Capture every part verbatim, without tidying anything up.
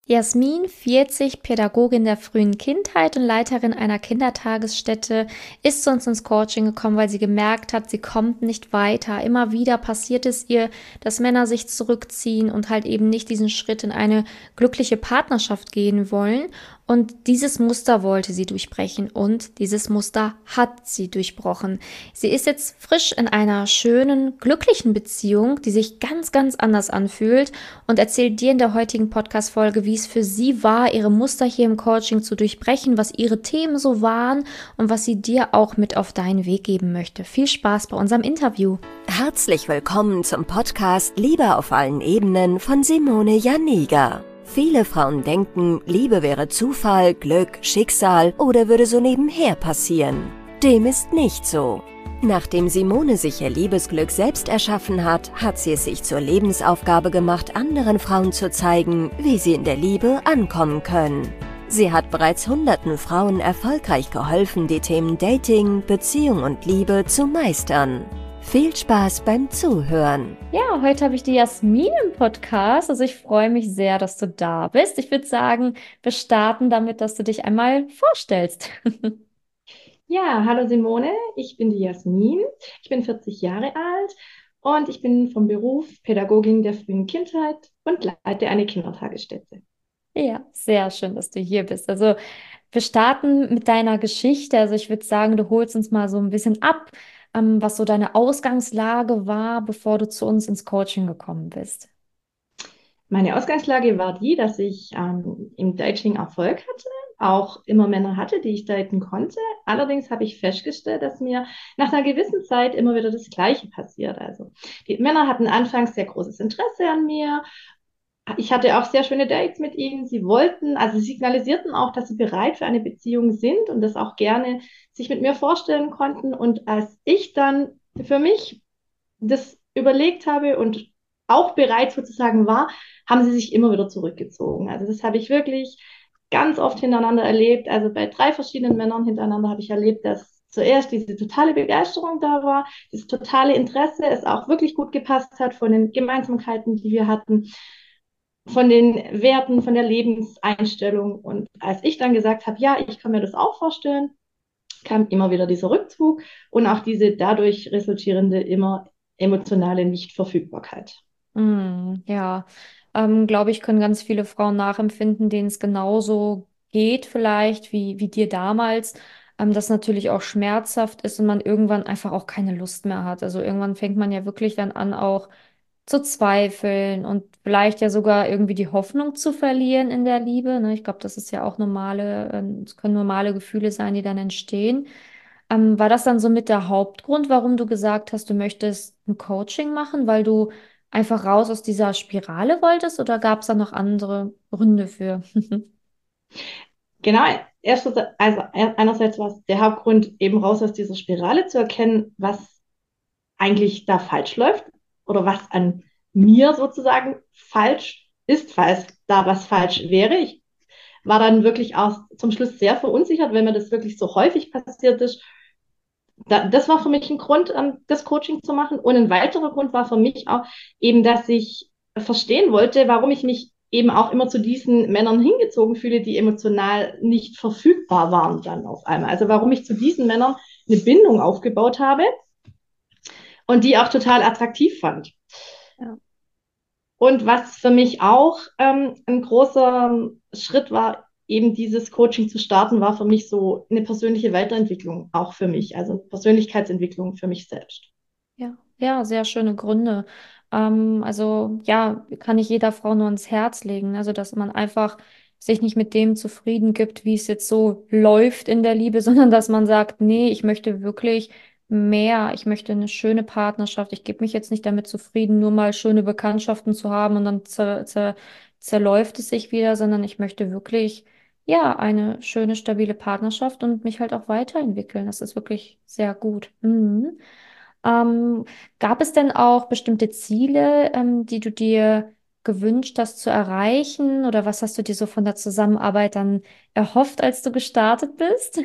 Jasmin, vierzig, Pädagogin der frühen Kindheit und Leiterin einer Kindertagesstätte, ist zu uns ins Coaching gekommen, weil sie gemerkt hat, sie kommt nicht weiter. Immer wieder passiert es ihr, dass Männer sich zurückziehen und halt eben nicht diesen Schritt in eine glückliche Partnerschaft gehen wollen. Und dieses Muster wollte sie durchbrechen und dieses Muster hat sie durchbrochen. Sie ist jetzt frisch in einer schönen, glücklichen Beziehung, die sich ganz, ganz anders anfühlt und erzählt dir in der heutigen Podcast-Folge, wie es für sie war, ihre Muster hier im Coaching zu durchbrechen, was ihre Themen so waren und was sie dir auch mit auf deinen Weg geben möchte. Viel Spaß bei unserem Interview. Herzlich willkommen zum Podcast Liebe auf allen Ebenen von Simone Janiga. Viele Frauen denken, Liebe wäre Zufall, Glück, Schicksal oder würde so nebenher passieren. Dem ist nicht so. Nachdem Simone sich ihr Liebesglück selbst erschaffen hat, hat sie es sich zur Lebensaufgabe gemacht, anderen Frauen zu zeigen, wie sie in der Liebe ankommen können. Sie hat bereits hunderten Frauen erfolgreich geholfen, die Themen Dating, Beziehung und Liebe zu meistern. Viel Spaß beim Zuhören. Ja, heute habe ich die Jasmin im Podcast. Also ich freue mich sehr, dass du da bist. Ich würde sagen, wir starten damit, dass du dich einmal vorstellst. Ja, hallo Simone, ich bin die Jasmin, ich bin vierzig Jahre alt und ich bin vom Beruf Pädagogin der frühen Kindheit und leite eine Kindertagesstätte. Ja, sehr schön, dass du hier bist. Also wir starten mit deiner Geschichte. Also ich würde sagen, du holst uns mal so ein bisschen ab, ähm, was so deine Ausgangslage war, bevor du zu uns ins Coaching gekommen bist. Meine Ausgangslage war die, dass ich ähm, im Dating Erfolg hatte, auch immer Männer hatte, die ich daten konnte. Allerdings habe ich festgestellt, dass mir nach einer gewissen Zeit immer wieder das Gleiche passiert. Also die Männer hatten anfangs sehr großes Interesse an mir. Ich hatte auch sehr schöne Dates mit ihnen. Sie wollten, also sie signalisierten auch, dass sie bereit für eine Beziehung sind und das auch gerne sich mit mir vorstellen konnten. Und als ich dann für mich das überlegt habe und auch bereit sozusagen war, haben sie sich immer wieder zurückgezogen. Also das habe ich wirklich ganz oft hintereinander erlebt. Also bei drei verschiedenen Männern hintereinander habe ich erlebt, dass zuerst diese totale Begeisterung da war, das totale Interesse, es auch wirklich gut gepasst hat von den Gemeinsamkeiten, die wir hatten, von den Werten, von der Lebenseinstellung. Und als ich dann gesagt habe, ja, ich kann mir das auch vorstellen, kam immer wieder dieser Rückzug und auch diese dadurch resultierende immer emotionale Nichtverfügbarkeit. Mm, ja, ähm, glaube ich, können ganz viele Frauen nachempfinden, denen es genauso geht vielleicht wie, wie dir damals, ähm, das natürlich auch schmerzhaft ist und man irgendwann einfach auch keine Lust mehr hat. Also irgendwann fängt man ja wirklich dann an, auch zu zweifeln und vielleicht ja sogar irgendwie die Hoffnung zu verlieren in der Liebe. Ne? Ich glaube, das ist ja auch normale, ähm, es können normale Gefühle sein, die dann entstehen. Ähm, war das dann so mit der Hauptgrund, warum du gesagt hast, du möchtest ein Coaching machen, weil du einfach raus aus dieser Spirale wolltest oder gab es da noch andere Gründe für? Genau, erstens, also einerseits war es der Hauptgrund, eben raus aus dieser Spirale zu erkennen, was eigentlich da falsch läuft oder was an mir sozusagen falsch ist, falls da was falsch wäre. Ich war dann wirklich auch zum Schluss sehr verunsichert, wenn mir das wirklich so häufig passiert ist. Da, das war für mich ein Grund, um, das Coaching zu machen. Und ein weiterer Grund war für mich auch eben, dass ich verstehen wollte, warum ich mich eben auch immer zu diesen Männern hingezogen fühle, die emotional nicht verfügbar waren dann auf einmal. Also warum ich zu diesen Männern eine Bindung aufgebaut habe und die auch total attraktiv fand. Ja. Und was für mich auch ähm, ein großer Schritt war, eben dieses Coaching zu starten, war für mich so eine persönliche Weiterentwicklung, auch für mich, also Persönlichkeitsentwicklung für mich selbst. Ja, ja, sehr schöne Gründe. Ähm, also ja, kann ich jeder Frau nur ans Herz legen. Also, dass man einfach sich nicht mit dem zufrieden gibt, wie es jetzt so läuft in der Liebe, sondern dass man sagt, nee, ich möchte wirklich mehr. Ich möchte eine schöne Partnerschaft. Ich gebe mich jetzt nicht damit zufrieden, nur mal schöne Bekanntschaften zu haben und dann zer zer zerläuft es sich wieder, sondern ich möchte wirklich, ja, eine schöne, stabile Partnerschaft und mich halt auch weiterentwickeln. Das ist wirklich sehr gut. Mhm. Ähm, Gab es denn auch bestimmte Ziele, ähm, die du dir gewünscht hast zu erreichen? Oder was hast du dir so von der Zusammenarbeit dann erhofft, als du gestartet bist?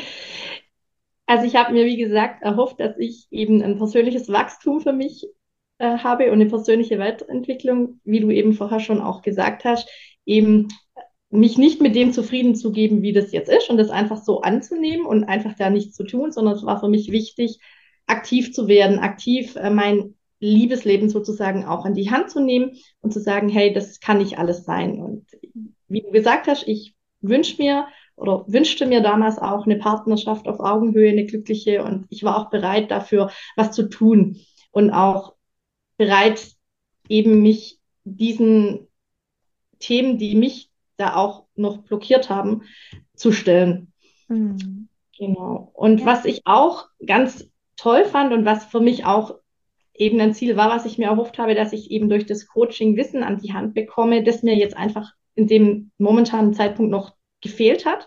Also ich habe mir, wie gesagt, erhofft, dass ich eben ein persönliches Wachstum für mich äh, habe und eine persönliche Weiterentwicklung, wie du eben vorher schon auch gesagt hast, eben mich nicht mit dem zufrieden zu geben, wie das jetzt ist und das einfach so anzunehmen und einfach da nichts zu tun, sondern es war für mich wichtig, aktiv zu werden, aktiv äh, mein Liebesleben sozusagen auch an die Hand zu nehmen und zu sagen, hey, das kann nicht alles sein. Und wie du gesagt hast, ich wünsche mir oder wünschte mir damals auch eine Partnerschaft auf Augenhöhe, eine glückliche, und ich war auch bereit dafür, was zu tun und auch bereit, eben mich diesen Themen, die mich da auch noch blockiert haben, zu stellen. Mhm. Genau. Und Ja. was ich auch ganz toll fand und was für mich auch eben ein Ziel war, was ich mir erhofft habe, dass ich eben durch das Coaching Wissen an die Hand bekomme, das mir jetzt einfach in dem momentanen Zeitpunkt noch gefehlt hat,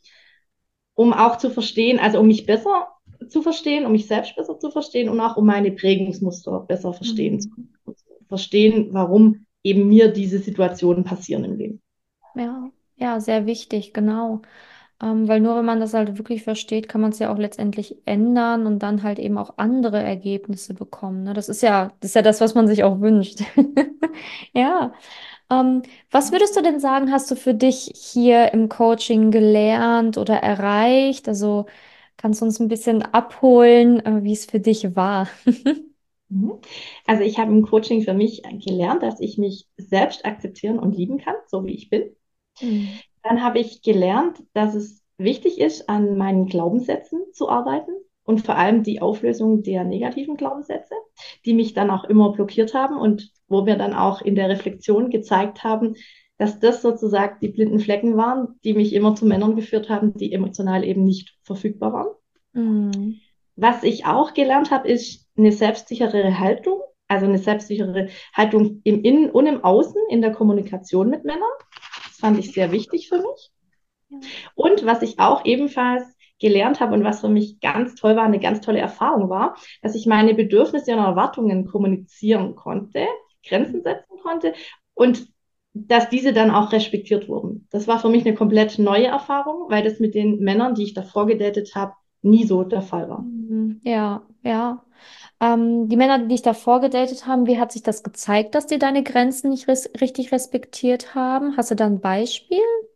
um auch zu verstehen, also um mich besser zu verstehen, um mich selbst besser zu verstehen und auch um meine Prägungsmuster besser verstehen zu Mhm. verstehen, warum eben mir diese Situationen passieren im Leben. Ja, ja, sehr wichtig, genau. Ähm, weil nur wenn man das halt wirklich versteht, kann man es ja auch letztendlich ändern und dann halt eben auch andere Ergebnisse bekommen. Ne? Das ist ja, das ist ja das, was man sich auch wünscht. Ja. Ähm, was würdest du denn sagen, hast du für dich hier im Coaching gelernt oder erreicht? Also kannst du uns ein bisschen abholen, äh, wie es für dich war? Mhm. Also ich habe im Coaching für mich gelernt, dass ich mich selbst akzeptieren und lieben kann, so wie ich bin. Mhm. Dann habe ich gelernt, dass es wichtig ist, an meinen Glaubenssätzen zu arbeiten und vor allem die Auflösung der negativen Glaubenssätze, die mich dann auch immer blockiert haben und wo wir dann auch in der Reflexion gezeigt haben, dass das sozusagen die blinden Flecken waren, die mich immer zu Männern geführt haben, die emotional eben nicht verfügbar waren. Mhm. Was ich auch gelernt habe, ist eine selbstsichere Haltung, also eine selbstsichere Haltung im Innen und im Außen in der Kommunikation mit Männern. Das fand ich sehr wichtig für mich. Ja. Und was ich auch ebenfalls gelernt habe und was für mich ganz toll war, eine ganz tolle Erfahrung war, dass ich meine Bedürfnisse und Erwartungen kommunizieren konnte, Grenzen setzen konnte und dass diese dann auch respektiert wurden. Das war für mich eine komplett neue Erfahrung, weil das mit den Männern, die ich davor gedatet habe, nie so der Fall war. Mhm. Ja, ja. Ähm, die Männer, die dich davor gedatet haben, wie hat sich das gezeigt, dass die deine Grenzen nicht res richtig respektiert haben? Hast du da ein Beispiel?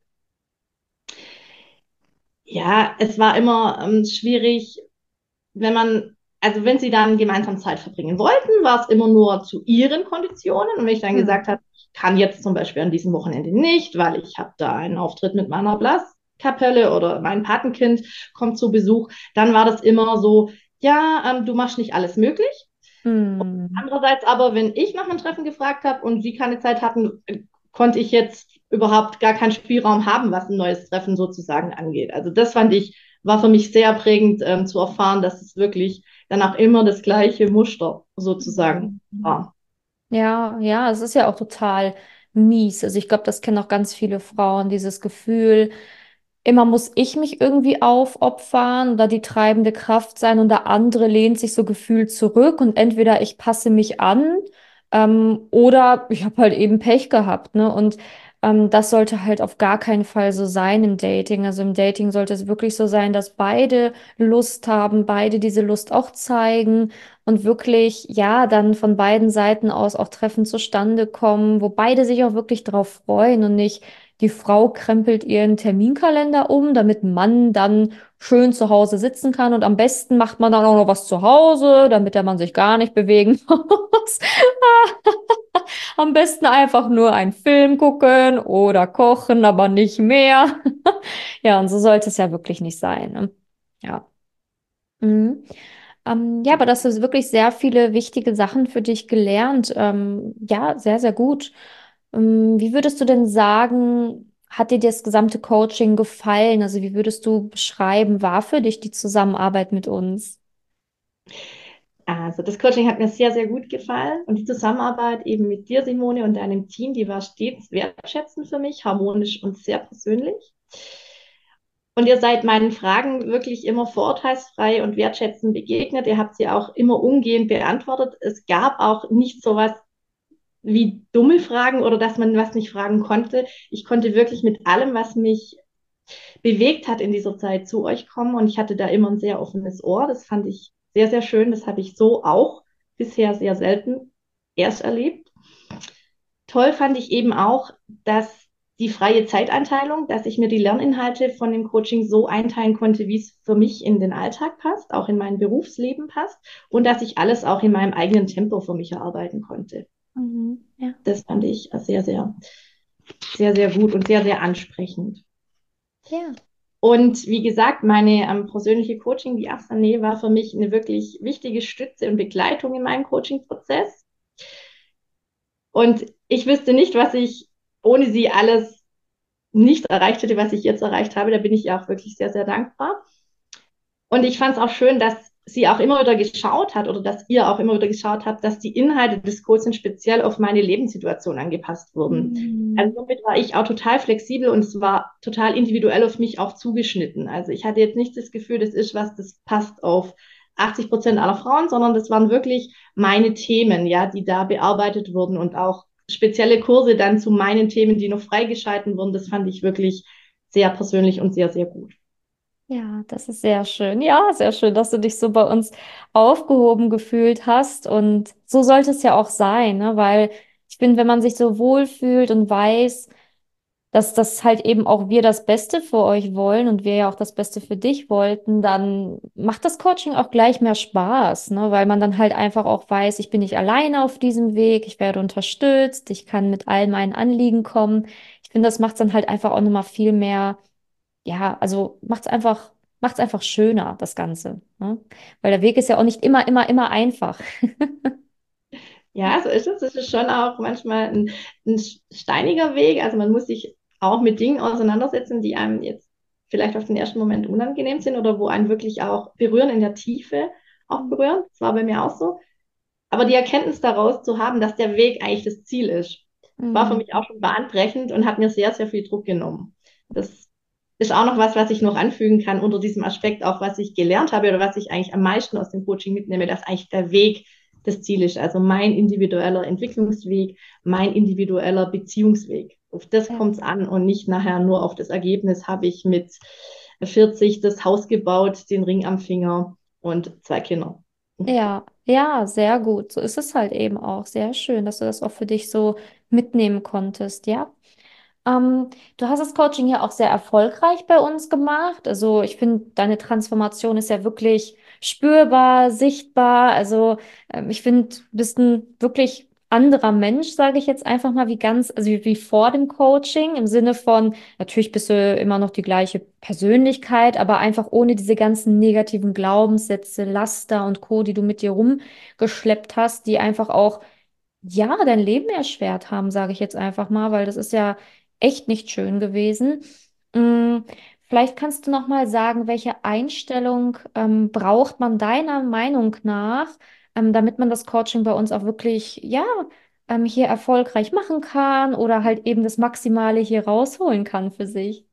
Ja, es war immer ähm, schwierig, wenn man, also wenn sie dann gemeinsam Zeit verbringen wollten, war es immer nur zu ihren Konditionen. Und wenn ich dann gesagt Mhm. habe, ich kann jetzt zum Beispiel an diesem Wochenende nicht, weil ich habe da einen Auftritt mit meiner Blaskapelle oder mein Patenkind kommt zu Besuch, dann war das immer so, ja, ähm, du machst nicht alles möglich. Mhm. Andererseits aber, wenn ich nach einem Treffen gefragt habe und sie keine Zeit hatten, äh, konnte ich jetzt überhaupt gar keinen Spielraum haben, was ein neues Treffen sozusagen angeht. Also das fand ich, war für mich sehr prägend ähm, zu erfahren, dass es wirklich dann auch immer das gleiche Muster sozusagen Mhm. war. Ja, ja, es ist ja auch total mies. Also ich glaube, das kennen auch ganz viele Frauen, dieses Gefühl, immer muss ich mich irgendwie aufopfern oder die treibende Kraft sein und der andere lehnt sich so gefühlt zurück und entweder ich passe mich an, ähm, oder ich habe halt eben Pech gehabt, ne? Und ähm, das sollte halt auf gar keinen Fall so sein im Dating. Also im Dating sollte es wirklich so sein, dass beide Lust haben, beide diese Lust auch zeigen und wirklich, ja, dann von beiden Seiten aus auch Treffen zustande kommen, wo beide sich auch wirklich drauf freuen und nicht die Frau krempelt ihren Terminkalender um, damit Mann dann schön zu Hause sitzen kann. Und am besten macht man dann auch noch was zu Hause, damit der Mann sich gar nicht bewegen muss. Am besten einfach nur einen Film gucken oder kochen, aber nicht mehr. Ja, und so sollte es ja wirklich nicht sein. Ne? Ja. Mhm. Ähm, ja, aber das ist wirklich sehr viele wichtige Sachen für dich gelernt. Ähm, ja, sehr, sehr gut. Ähm, wie würdest du denn sagen, hat dir das gesamte Coaching gefallen? Also wie würdest du beschreiben, war für dich die Zusammenarbeit mit uns? Also das Coaching hat mir sehr, sehr gut gefallen und die Zusammenarbeit eben mit dir, Simone, und deinem Team, die war stets wertschätzend für mich, harmonisch und sehr persönlich. Und ihr seid meinen Fragen wirklich immer vorurteilsfrei und wertschätzend begegnet. Ihr habt sie auch immer umgehend beantwortet. Es gab auch nicht so was wie dumme Fragen oder dass man was nicht fragen konnte. Ich konnte wirklich mit allem, was mich bewegt hat in dieser Zeit, zu euch kommen. Und ich hatte da immer ein sehr offenes Ohr. Das fand ich sehr, sehr schön. Das habe ich so auch bisher sehr selten erst erlebt. Toll fand ich eben auch, dass die freie Zeiteinteilung, dass ich mir die Lerninhalte von dem Coaching so einteilen konnte, wie es für mich in den Alltag passt, auch in mein Berufsleben passt und dass ich alles auch in meinem eigenen Tempo für mich erarbeiten konnte. Mhm. Ja. Das fand ich sehr, sehr, sehr, sehr gut und sehr, sehr ansprechend. Ja. Und wie gesagt, meine ähm, persönliche Coaching, die Afsaneh, war für mich eine wirklich wichtige Stütze und Begleitung in meinem Coaching-Prozess. Und ich wüsste nicht, was ich ohne sie alles nicht erreicht hätte, was ich jetzt erreicht habe. Da bin ich ihr auch wirklich sehr, sehr dankbar. Und ich fand es auch schön, dass sie auch immer wieder geschaut hat oder dass ihr auch immer wieder geschaut habt, dass die Inhalte des Coachings speziell auf meine Lebenssituation angepasst wurden. Also Mhm. somit war ich auch total flexibel und es war total individuell auf mich auch zugeschnitten. Also ich hatte jetzt nicht das Gefühl, das ist was, das passt auf achtzig Prozent aller Frauen, sondern das waren wirklich meine Themen, ja, die da bearbeitet wurden und auch spezielle Kurse dann zu meinen Themen, die noch freigeschalten wurden. Das fand ich wirklich sehr persönlich und sehr, sehr gut. Ja, das ist sehr schön. Ja, sehr schön, dass du dich so bei uns aufgehoben gefühlt hast. Und so sollte es ja auch sein, ne? Weil ich finde, wenn man sich so wohlfühlt und weiß, dass das halt eben auch wir das Beste für euch wollen und wir ja auch das Beste für dich wollten, dann macht das Coaching auch gleich mehr Spaß, ne? Weil man dann halt einfach auch weiß, ich bin nicht alleine auf diesem Weg, ich werde unterstützt, ich kann mit all meinen Anliegen kommen. Ich finde, das macht dann halt einfach auch nochmal viel mehr, ja, also macht's einfach, macht's einfach schöner, das Ganze, ne? Weil der Weg ist ja auch nicht immer, immer, immer einfach. Ja, so ist es. Es ist schon auch manchmal ein, ein steiniger Weg. Also man muss sich auch mit Dingen auseinandersetzen, die einem jetzt vielleicht auf den ersten Moment unangenehm sind oder wo einen wirklich auch berühren, in der Tiefe auch berühren. Das war bei mir auch so. Aber die Erkenntnis daraus zu haben, dass der Weg eigentlich das Ziel ist, war für Mhm. mich auch schon bahnbrechend und hat mir sehr, sehr viel Druck genommen. Das ist auch noch was, was ich noch anfügen kann unter diesem Aspekt, auch was ich gelernt habe oder was ich eigentlich am meisten aus dem Coaching mitnehme, dass eigentlich der Weg das Ziel ist. Also mein individueller Entwicklungsweg, mein individueller Beziehungsweg. Auf das Ja. kommt es an und nicht nachher nur auf das Ergebnis, habe ich mit vierzig das Haus gebaut, den Ring am Finger und zwei Kinder. Ja, ja, sehr gut. So ist es halt eben auch. Sehr schön, dass du das auch für dich so mitnehmen konntest, ja. Ähm, du hast das Coaching ja auch sehr erfolgreich bei uns gemacht. Also ich finde, deine Transformation ist ja wirklich spürbar, sichtbar. Also ähm, ich finde, du bist ein wirklich anderer Mensch, sage ich jetzt einfach mal, wie ganz, also wie, wie vor dem Coaching, im Sinne von, natürlich bist du immer noch die gleiche Persönlichkeit, aber einfach ohne diese ganzen negativen Glaubenssätze, Laster und Co., die du mit dir rumgeschleppt hast, die einfach auch ja, dein Leben erschwert haben, sage ich jetzt einfach mal, weil das ist ja echt nicht schön gewesen. Mm, Vielleicht kannst du noch mal sagen, welche Einstellung ähm, braucht man deiner Meinung nach, ähm, damit man das Coaching bei uns auch wirklich, ja, ähm, hier erfolgreich machen kann oder halt eben das Maximale hier rausholen kann für sich.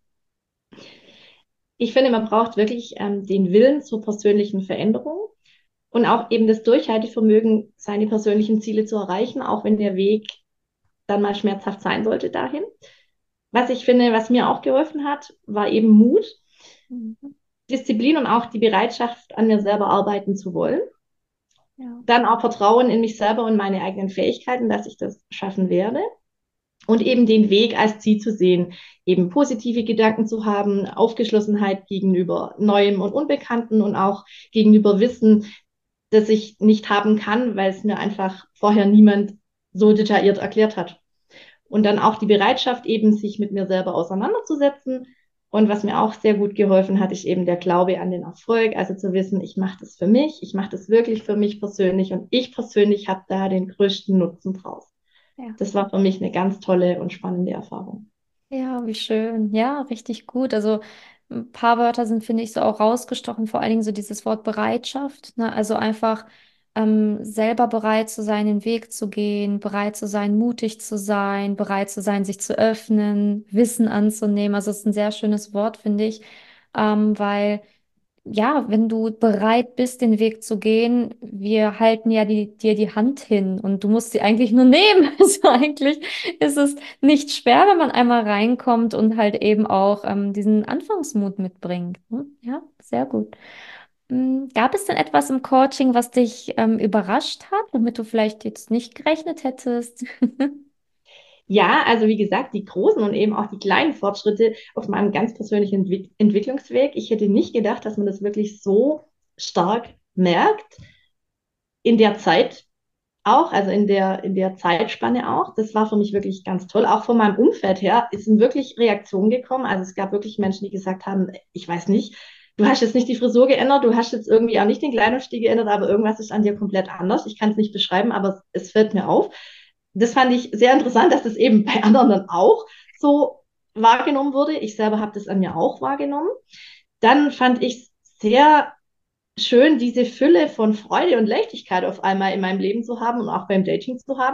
Ich finde, man braucht wirklich ähm, den Willen zur persönlichen Veränderung und auch eben das Durchhaltevermögen, seine persönlichen Ziele zu erreichen, auch wenn der Weg dann mal schmerzhaft sein sollte dahin. Was ich finde, was mir auch geholfen hat, war eben Mut, Mhm. Disziplin und auch die Bereitschaft, an mir selber arbeiten zu wollen. Ja. Dann auch Vertrauen in mich selber und meine eigenen Fähigkeiten, dass ich das schaffen werde. Und eben den Weg als Ziel zu sehen, eben positive Gedanken zu haben, Aufgeschlossenheit gegenüber Neuem und Unbekannten und auch gegenüber Wissen, das ich nicht haben kann, weil es mir einfach vorher niemand so detailliert erklärt hat. Und dann auch die Bereitschaft, eben sich mit mir selber auseinanderzusetzen. Und was mir auch sehr gut geholfen hat, ist eben der Glaube an den Erfolg. Also zu wissen, ich mache das für mich, ich mache das wirklich für mich persönlich und ich persönlich habe da den größten Nutzen draus. Ja. Das war für mich eine ganz tolle und spannende Erfahrung. Ja, wie schön. Ja, richtig gut. Also ein paar Wörter sind, finde ich, so auch rausgestochen, vor allen Dingen so dieses Wort Bereitschaft, ne? Also einfach ähm, selber bereit zu sein, den Weg zu gehen, bereit zu sein, mutig zu sein, bereit zu sein, sich zu öffnen, Wissen anzunehmen. Also es ist ein sehr schönes Wort, finde ich, ähm, weil ja, wenn du bereit bist, den Weg zu gehen, wir halten ja die, dir die Hand hin und du musst sie eigentlich nur nehmen. Also eigentlich ist es nicht schwer, wenn man einmal reinkommt und halt eben auch ähm, diesen Anfangsmut mitbringt. Ne? Ja, sehr gut. Mm, Gab es denn etwas im Coaching, was dich ähm, überrascht hat, womit du vielleicht jetzt nicht gerechnet hättest? Ja, also wie gesagt, die großen und eben auch die kleinen Fortschritte auf meinem ganz persönlichen Entwick Entwicklungsweg. Ich hätte nicht gedacht, dass man das wirklich so stark merkt in der Zeit auch, also in der, in der Zeitspanne auch. Das war für mich wirklich ganz toll. Auch von meinem Umfeld her sind wirklich Reaktionen gekommen. Also es gab wirklich Menschen, die gesagt haben, ich weiß nicht, du hast jetzt nicht die Frisur geändert, du hast jetzt irgendwie auch nicht den Kleidungsstil geändert, aber irgendwas ist an dir komplett anders. Ich kann es nicht beschreiben, aber es, es fällt mir auf. Das fand ich sehr interessant, dass das eben bei anderen dann auch so wahrgenommen wurde. Ich selber habe das an mir auch wahrgenommen. Dann fand ich sehr schön, diese Fülle von Freude und Leichtigkeit auf einmal in meinem Leben zu haben und auch beim Dating zu haben.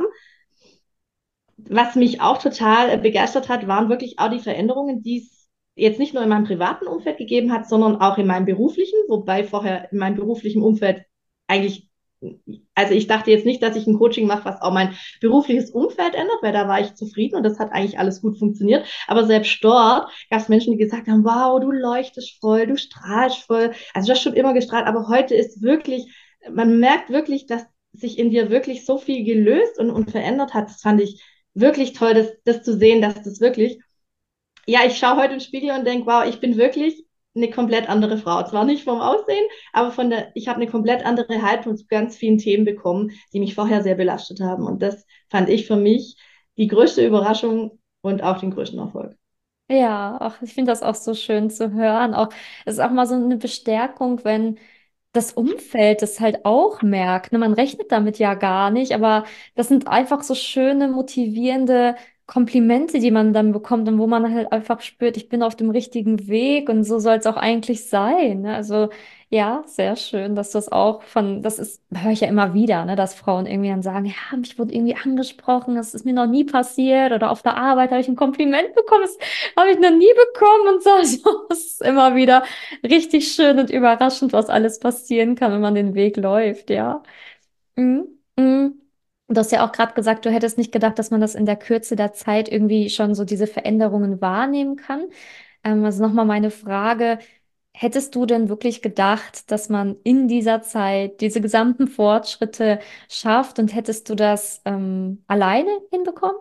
Was mich auch total begeistert hat, waren wirklich auch die Veränderungen, die es jetzt nicht nur in meinem privaten Umfeld gegeben hat, sondern auch in meinem beruflichen, wobei vorher in meinem beruflichen Umfeld eigentlich, also ich dachte jetzt nicht, dass ich ein Coaching mache, was auch mein berufliches Umfeld ändert, weil da war ich zufrieden und das hat eigentlich alles gut funktioniert. Aber selbst dort gab es Menschen, die gesagt haben, wow, du leuchtest voll, du strahlst voll. Also du hast schon immer gestrahlt, aber heute ist wirklich, man merkt wirklich, dass sich in dir wirklich so viel gelöst und, und verändert hat. Das fand ich wirklich toll, das, das zu sehen, dass das wirklich, ja, ich schaue heute in den Spiegel und denke, wow, ich bin wirklich eine komplett andere Frau. Zwar nicht vom Aussehen, aber von der, ich habe eine komplett andere Haltung zu ganz vielen Themen bekommen, die mich vorher sehr belastet haben. Und das fand ich für mich die größte Überraschung und auch den größten Erfolg. Ja, ach, ich finde das auch so schön zu hören. Auch, es ist auch mal so eine Bestärkung, wenn das Umfeld das halt auch merkt. Ne? Man rechnet damit ja gar nicht, aber das sind einfach so schöne, motivierende Komplimente, die man dann bekommt und wo man halt einfach spürt, ich bin auf dem richtigen Weg und so soll es auch eigentlich sein. Ne? Also ja, sehr schön, dass das auch von, das ist, höre ich ja immer wieder, ne, dass Frauen irgendwie dann sagen, ja, mich wurde irgendwie angesprochen, das ist mir noch nie passiert oder auf der Arbeit habe ich ein Kompliment bekommen, das habe ich noch nie bekommen und so. Also, es ist immer wieder richtig schön und überraschend, was alles passieren kann, wenn man den Weg läuft, ja. Mhm. Mhm. Du hast ja auch gerade gesagt, du hättest nicht gedacht, dass man das in der Kürze der Zeit irgendwie schon so diese Veränderungen wahrnehmen kann. Ähm, also nochmal meine Frage, hättest du denn wirklich gedacht, dass man in dieser Zeit diese gesamten Fortschritte schafft und hättest du das ähm, alleine hinbekommen?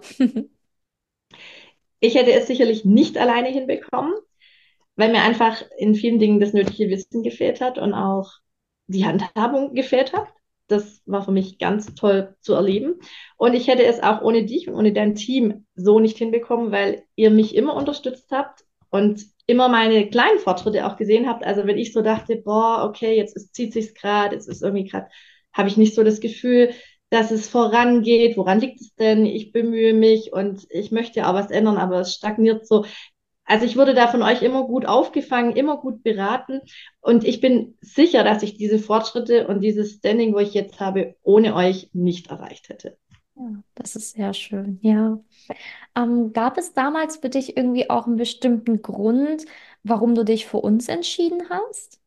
Ich hätte es sicherlich nicht alleine hinbekommen, weil mir einfach in vielen Dingen das nötige Wissen gefehlt hat und auch die Handhabung gefehlt hat. Das war für mich ganz toll zu erleben. Und ich hätte es auch ohne dich und ohne dein Team so nicht hinbekommen, weil ihr mich immer unterstützt habt und immer meine kleinen Fortschritte auch gesehen habt. Also wenn ich so dachte, boah, okay, jetzt ist, zieht sich's gerade, jetzt ist irgendwie gerade, habe ich nicht so das Gefühl, dass es vorangeht. Woran liegt es denn? Ich bemühe mich und ich möchte ja auch was ändern, aber es stagniert so. Also ich wurde da von euch immer gut aufgefangen, immer gut beraten und ich bin sicher, dass ich diese Fortschritte und dieses Standing, wo ich jetzt habe, ohne euch nicht erreicht hätte. Ja, das ist sehr schön, ja. Ähm, gab es damals für dich irgendwie auch einen bestimmten Grund, warum du dich für uns entschieden hast?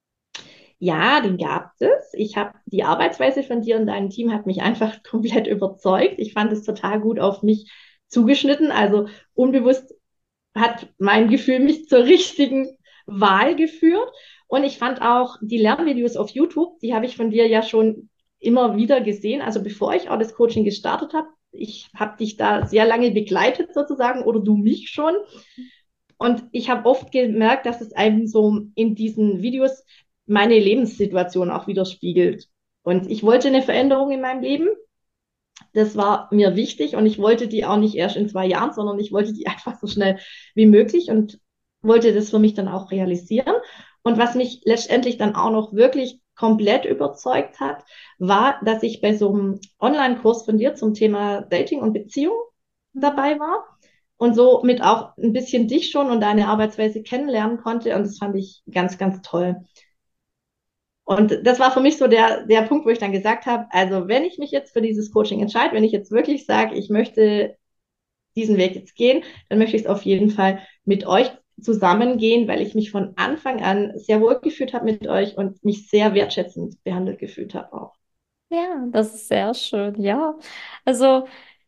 Ja, den gab es. Ich habe die Arbeitsweise von dir und deinem Team hat mich einfach komplett überzeugt. Ich fand es total gut auf mich zugeschnitten. Also unbewusst hat mein Gefühl mich zur richtigen Wahl geführt. Und ich fand auch die Lernvideos auf YouTube, die habe ich von dir ja schon immer wieder gesehen. Also bevor ich auch das Coaching gestartet habe, ich habe dich da sehr lange begleitet sozusagen oder du mich schon. Und ich habe oft gemerkt, dass es einem so in diesen Videos meine Lebenssituation auch widerspiegelt. Und ich wollte eine Veränderung in meinem Leben. Das war mir wichtig und ich wollte die auch nicht erst in zwei Jahren, sondern ich wollte die einfach so schnell wie möglich und wollte das für mich dann auch realisieren. Und was mich letztendlich dann auch noch wirklich komplett überzeugt hat, war, dass ich bei so einem Online-Kurs von dir zum Thema Dating und Beziehung dabei war und somit auch ein bisschen dich schon und deine Arbeitsweise kennenlernen konnte. Und das fand ich ganz, ganz toll. Und das war für mich so der, der Punkt, wo ich dann gesagt habe, also wenn ich mich jetzt für dieses Coaching entscheide, wenn ich jetzt wirklich sage, ich möchte diesen Weg jetzt gehen, dann möchte ich es auf jeden Fall mit euch zusammengehen, weil ich mich von Anfang an sehr wohl gefühlt habe mit euch und mich sehr wertschätzend behandelt gefühlt habe auch. Ja, das ist sehr schön, ja. Also.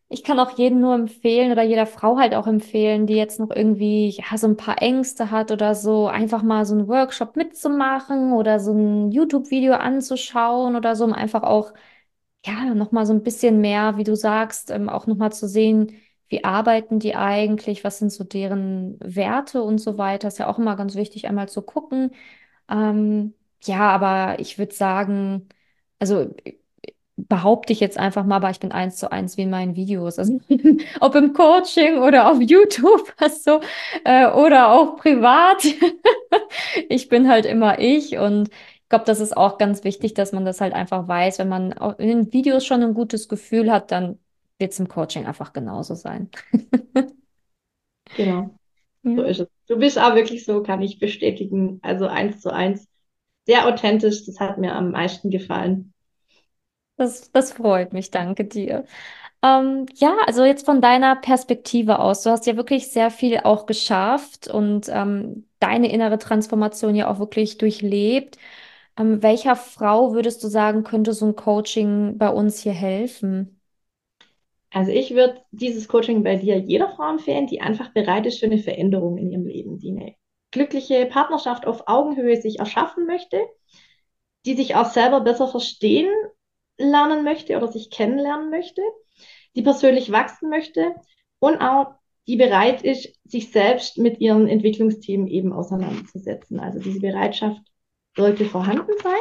Ich kann auch jedem nur empfehlen oder jeder Frau halt auch empfehlen, die jetzt noch irgendwie, ja, so ein paar Ängste hat oder so, einfach mal so einen Workshop mitzumachen oder so ein YouTube-Video anzuschauen oder so, um einfach auch, ja, nochmal so ein bisschen mehr, wie du sagst, ähm, auch nochmal zu sehen, wie arbeiten die eigentlich, was sind so deren Werte und so weiter. Ist ja auch immer ganz wichtig, einmal zu gucken. Ähm, ja, aber ich würde sagen, also behaupte ich jetzt einfach mal, aber ich bin eins zu eins wie in meinen Videos. Also ob im Coaching oder auf YouTube, also, äh, oder auch privat. Ich bin halt immer ich und ich glaube, das ist auch ganz wichtig, dass man das halt einfach weiß. Wenn man auch in den Videos schon ein gutes Gefühl hat, dann wird es im Coaching einfach genauso sein. Genau, so Ja. ist es. Du bist auch wirklich so, kann ich bestätigen. Also eins zu eins. Sehr authentisch, das hat mir am meisten gefallen. Das, das freut mich, danke dir. Ähm, ja, also jetzt von deiner Perspektive aus, du hast ja wirklich sehr viel auch geschafft und ähm, deine innere Transformation ja auch wirklich durchlebt. Ähm, welcher Frau würdest du sagen, könnte so ein Coaching bei uns hier helfen? Also ich würde dieses Coaching bei dir jeder Frau empfehlen, die einfach bereit ist für eine Veränderung in ihrem Leben, die eine glückliche Partnerschaft auf Augenhöhe sich erschaffen möchte, die sich auch selber besser verstehen lernen möchte oder sich kennenlernen möchte, die persönlich wachsen möchte und auch die bereit ist, sich selbst mit ihren Entwicklungsthemen eben auseinanderzusetzen. Also diese Bereitschaft sollte vorhanden sein.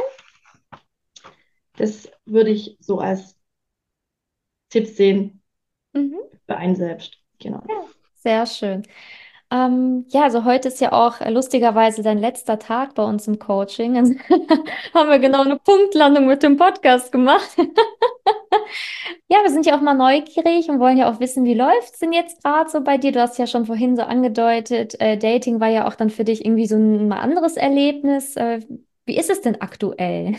Das würde ich so als Tipp sehen Mhm. für einen selbst. Genau. Ja, sehr schön. Ähm, ja, also heute ist ja auch äh, lustigerweise dein letzter Tag bei uns im Coaching. Also haben wir genau eine Punktlandung mit dem Podcast gemacht. Ja, wir sind ja auch mal neugierig und wollen ja auch wissen, wie läuft es denn jetzt gerade so bei dir? Du hast ja schon vorhin so angedeutet, äh, Dating war ja auch dann für dich irgendwie so ein mal anderes Erlebnis. Äh, wie ist es denn aktuell?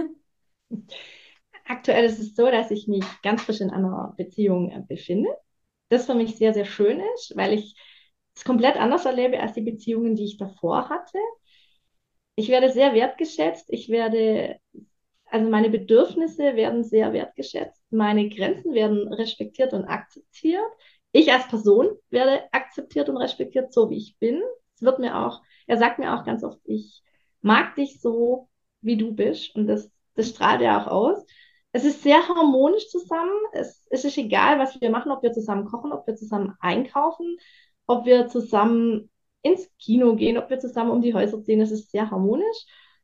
Aktuell ist es so, dass ich mich ganz frisch in einer Beziehung äh, befinde. Das für mich sehr, sehr schön ist, weil ich es komplett anders erlebe als die Beziehungen, die ich davor hatte. Ich werde sehr wertgeschätzt. Ich werde, also meine Bedürfnisse werden sehr wertgeschätzt. Meine Grenzen werden respektiert und akzeptiert. Ich als Person werde akzeptiert und respektiert, so wie ich bin. Es wird mir auch, er sagt mir auch ganz oft, ich mag dich so, wie du bist. Und das, das strahlt er auch aus. Es ist sehr harmonisch zusammen. Es, es ist egal, was wir machen, ob wir zusammen kochen, ob wir zusammen einkaufen, ob wir zusammen ins Kino gehen, ob wir zusammen um die Häuser ziehen. Es ist sehr harmonisch.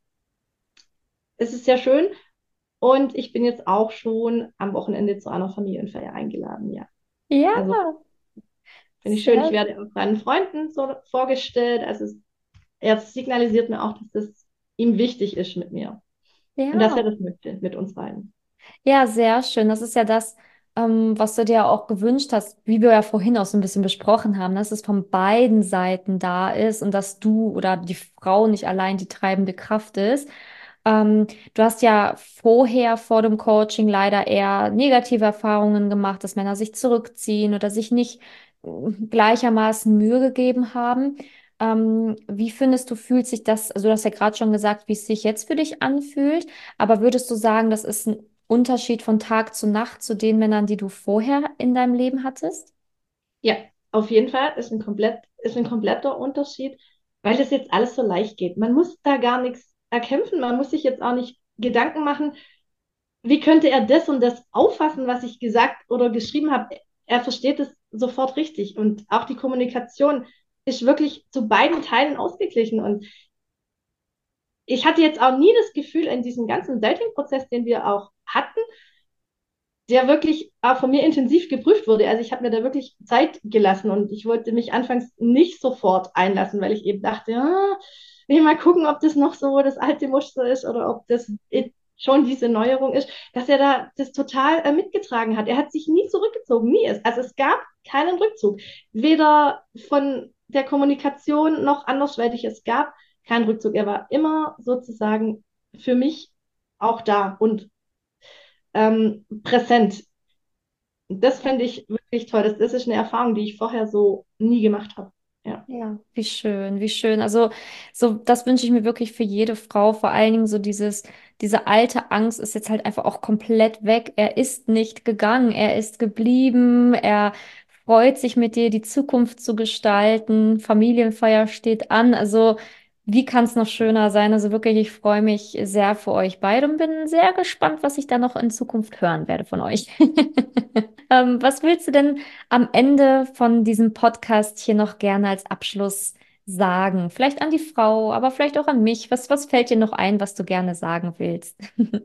Es ist sehr schön. Und ich bin jetzt auch schon am Wochenende zu einer Familienfeier eingeladen, ja. Ja, Also finde ich schön. Ich sehr, werde auch meinen Freunden so vorgestellt. Also es, er signalisiert mir auch, dass das ihm wichtig ist mit mir. Und dass er ja. das möchte mit uns beiden. Ja, sehr schön. Das ist ja das, ähm, was du dir auch gewünscht hast, wie wir ja vorhin auch so ein bisschen besprochen haben, dass es von beiden Seiten da ist und dass du oder die Frau nicht allein die treibende Kraft ist. Ähm, du hast ja vorher vor dem Coaching leider eher negative Erfahrungen gemacht, dass Männer sich zurückziehen oder sich nicht äh, gleichermaßen Mühe gegeben haben. Ähm, wie findest du, fühlt sich das, also du hast ja gerade schon gesagt, wie es sich jetzt für dich anfühlt, aber würdest du sagen, das ist ein Unterschied von Tag zu Nacht zu den Männern, die du vorher in deinem Leben hattest? Ja, auf jeden Fall ist ein komplett, ist ein kompletter Unterschied, weil das jetzt alles so leicht geht. Man muss da gar nichts erkämpfen. Man muss sich jetzt auch nicht Gedanken machen, wie könnte er das und das auffassen, was ich gesagt oder geschrieben habe. Er versteht es sofort richtig. Und auch die Kommunikation ist wirklich zu beiden Teilen ausgeglichen. Und ich hatte jetzt auch nie das Gefühl in diesem ganzen Dating-Prozess, den wir auch hatten, der wirklich auch von mir intensiv geprüft wurde. Also ich habe mir da wirklich Zeit gelassen und ich wollte mich anfangs nicht sofort einlassen, weil ich eben dachte, ja, will mal gucken, ob das noch so das alte Muster ist oder ob das schon diese Neuerung ist, dass er da das total äh, mitgetragen hat. Er hat sich nie zurückgezogen, nie. Also es gab keinen Rückzug. Weder von der Kommunikation noch andersweitig. Es gab keinen Rückzug. Er war immer sozusagen für mich auch da und ähm, präsent. Das finde ich wirklich toll. Das, das ist eine Erfahrung, die ich vorher so nie gemacht habe. Ja. Ja, wie schön, wie schön. Also, so, das wünsche ich mir wirklich für jede Frau, vor allen Dingen so dieses, diese alte Angst ist jetzt halt einfach auch komplett weg. Er ist nicht gegangen, er ist geblieben, er freut sich mit dir, die Zukunft zu gestalten. Familienfeier steht an. Also, wie kann es noch schöner sein? Also wirklich, ich freue mich sehr für euch beide und bin sehr gespannt, was ich da noch in Zukunft hören werde von euch. Ähm, was willst du denn am Ende von diesem Podcast hier noch gerne als Abschluss sagen? Vielleicht an die Frau, aber vielleicht auch an mich. Was, was fällt dir noch ein, was du gerne sagen willst?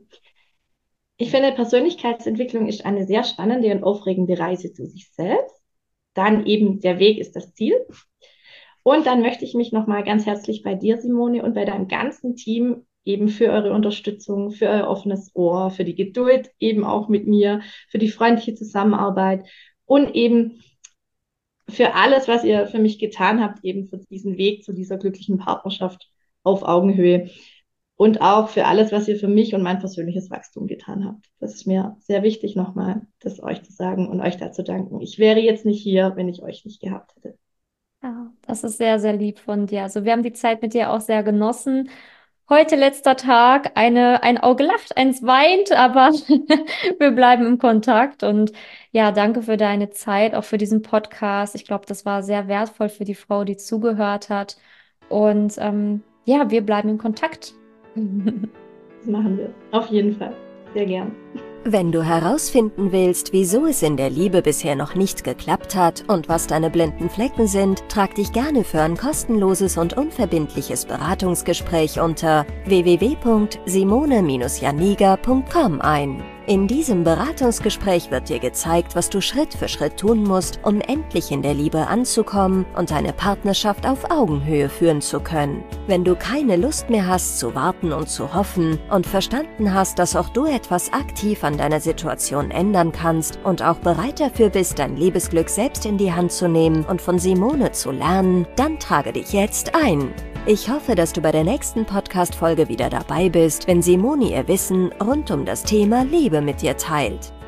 Ich finde, Persönlichkeitsentwicklung ist eine sehr spannende und aufregende Reise zu sich selbst. Dann eben der Weg ist das Ziel. Und dann möchte ich mich nochmal ganz herzlich bei dir, Simone, und bei deinem ganzen Team eben für eure Unterstützung, für euer offenes Ohr, für die Geduld eben auch mit mir, für die freundliche Zusammenarbeit und eben für alles, was ihr für mich getan habt, eben für diesen Weg zu dieser glücklichen Partnerschaft auf Augenhöhe und auch für alles, was ihr für mich und mein persönliches Wachstum getan habt. Das ist mir sehr wichtig, nochmal das euch zu sagen und euch dazu danken. Ich wäre jetzt nicht hier, wenn ich euch nicht gehabt hätte. Ja, das ist sehr, sehr lieb von dir. Also wir haben die Zeit mit dir auch sehr genossen. Heute letzter Tag, eine, ein Auge lacht, eins weint, aber wir bleiben im Kontakt. Und ja, danke für deine Zeit, auch für diesen Podcast. Ich glaube, das war sehr wertvoll für die Frau, die zugehört hat. Und ähm, ja, wir bleiben in Kontakt. Das machen wir. Auf jeden Fall. Sehr gern. Wenn du herausfinden willst, wieso es in der Liebe bisher noch nicht geklappt hat und was deine blinden Flecken sind, trag dich gerne für ein kostenloses und unverbindliches Beratungsgespräch unter w w w punkt simone janiga punkt com ein. In diesem Beratungsgespräch wird dir gezeigt, was du Schritt für Schritt tun musst, um endlich in der Liebe anzukommen und deine Partnerschaft auf Augenhöhe führen zu können. Wenn du keine Lust mehr hast zu warten und zu hoffen und verstanden hast, dass auch du etwas aktiv an deiner Situation ändern kannst und auch bereit dafür bist, dein Liebesglück selbst in die Hand zu nehmen und von Simone zu lernen, dann trage dich jetzt ein. Ich hoffe, dass du bei der nächsten Podcast-Folge wieder dabei bist, wenn Simone ihr Wissen rund um das Thema Liebe mit dir teilt.